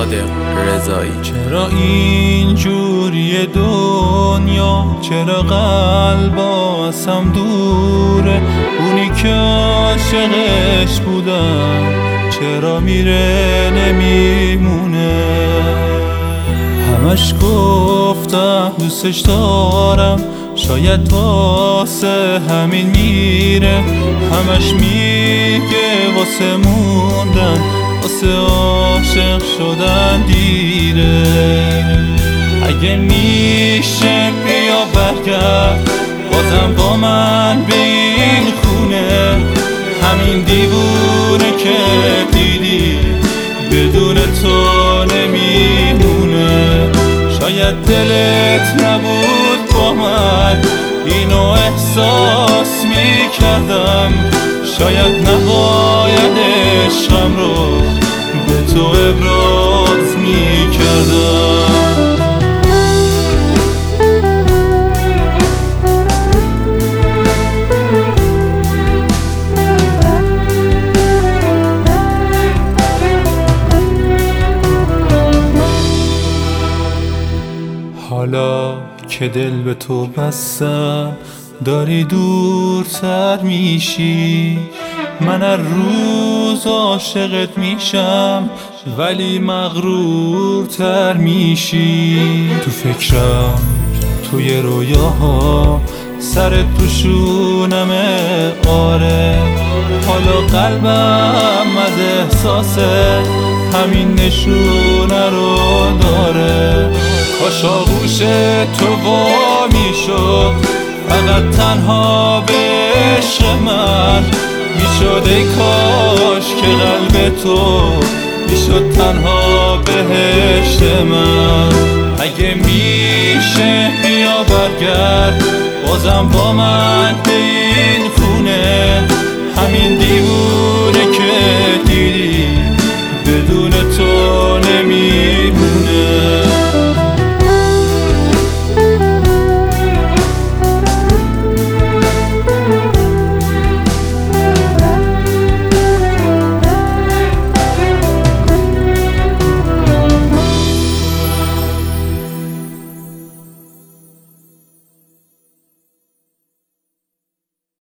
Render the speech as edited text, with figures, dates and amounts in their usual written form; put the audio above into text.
صادق رضایی. چرا اینجوری دنیا، چرا قلب واسم دوره، اونی که عاشقش بودم چرا میره نمیمونه. همش گفتم دوستش دارم، شاید واسه همین میره. همش میگه واسه موندن، واسه عاشق شدن دیره. اگه میشه بیا برگرد بازم با من به این خونه. همین دیوونه که دیدی بدون تو نمیمونه. شاید دلت نبود با من اینو احساس میکردم، شاید نباید عشقم رو به تو ابراز میکردم. حالا که دل به تو بستم داری دورتر میشی. من هر روز عاشقت میشم ولی مغرورتر میشی. تو فکرم توی رویاها سرت تو شونمه آره. حالا قلبم از احساس همین نشونه رو داره. کاش آغوش تو وا میشد فقط تنها به عشق من میشد. ای کاش که قلب تو میشد تنها بهشت من. اگه میشه بیا برگرد بازم با من